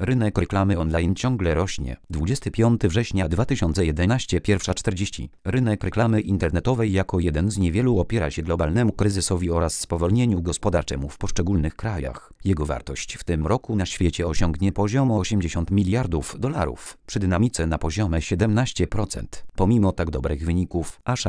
Rynek reklamy online ciągle rośnie. 25 września 2011 1:40. Rynek reklamy internetowej jako jeden z niewielu opiera się globalnemu kryzysowi oraz spowolnieniu gospodarczemu w poszczególnych krajach. Jego wartość w tym roku na świecie osiągnie poziom $80 miliardów, przy dynamice na poziomie 17%. Pomimo tak dobrych wyników, aż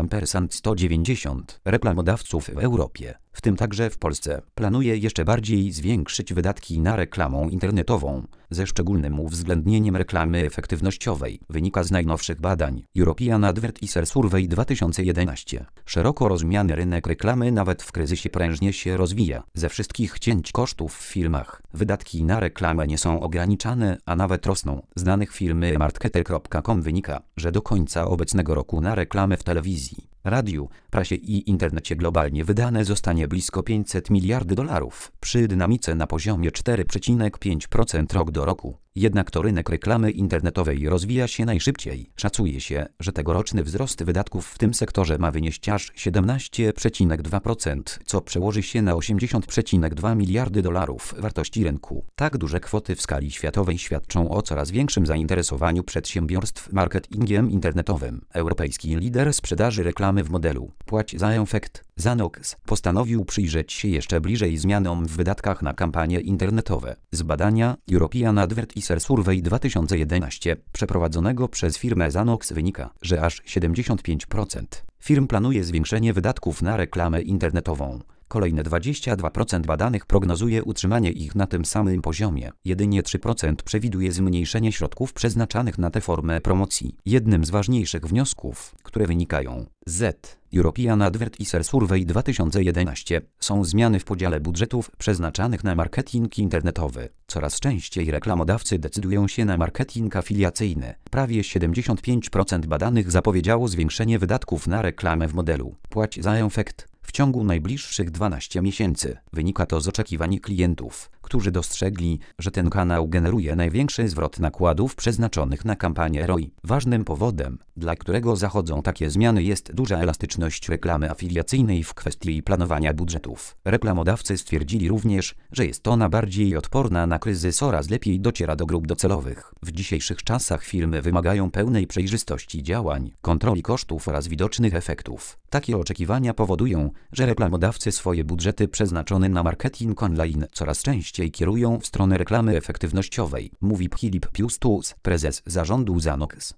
190 reklamodawców w Europie, w tym także w Polsce, planuje jeszcze bardziej zwiększyć wydatki na reklamę internetową, ze szczególnym uwzględnieniem reklamy efektywnościowej, wynika z najnowszych badań European Advertiser Survey 2011. Szeroko rozumiany rynek reklamy nawet w kryzysie prężnie się rozwija. Ze wszystkich cięć kosztów w firmach, wydatki na reklamę nie są ograniczane, a nawet rosną. Z danych firmy Marketer.com wynika, że do końca obecnego roku na reklamę w telewizji, radiu, prasie i internecie globalnie wydane zostanie blisko $500 miliardów, przy dynamice na poziomie 4,5% rok do roku. Jednak to rynek reklamy internetowej rozwija się najszybciej. Szacuje się, że tegoroczny wzrost wydatków w tym sektorze ma wynieść aż 17,2%, co przełoży się na $80,2 miliardy wartości rynku. Tak duże kwoty w skali światowej świadczą o coraz większym zainteresowaniu przedsiębiorstw marketingiem internetowym. Europejski lider sprzedaży reklamy w modelu płać za efekt, Zanox, postanowił przyjrzeć się jeszcze bliżej zmianom w wydatkach na kampanie internetowe. Z badania European Advertiser Survey 2011 przeprowadzonego przez firmę Zanox wynika, że aż 75% firm planuje zwiększenie wydatków na reklamę internetową. Kolejne 22% badanych prognozuje utrzymanie ich na tym samym poziomie. Jedynie 3% przewiduje zmniejszenie środków przeznaczanych na tę formę promocji. Jednym z ważniejszych wniosków, które wynikają z European Advertiser Survey 2011 są zmiany w podziale budżetów przeznaczanych na marketing internetowy. Coraz częściej reklamodawcy decydują się na marketing afiliacyjny. Prawie 75% badanych zapowiedziało zwiększenie wydatków na reklamę w modelu płać za efekt w ciągu najbliższych 12 miesięcy. Wynika to z oczekiwań klientów, którzy dostrzegli, że ten kanał generuje największy zwrot nakładów przeznaczonych na kampanię ROI. Ważnym powodem, dla którego zachodzą takie zmiany, jest duża elastyczność reklamy afiliacyjnej w kwestii planowania budżetów. Reklamodawcy stwierdzili również, że jest ona bardziej odporna na kryzys oraz lepiej dociera do grup docelowych. W dzisiejszych czasach firmy wymagają pełnej przejrzystości działań, kontroli kosztów oraz widocznych efektów. Takie oczekiwania powodują, że reklamodawcy swoje budżety przeznaczone na marketing online coraz częściej kierują w stronę reklamy efektywnościowej, mówi Philip Piustus, prezes zarządu Zanox.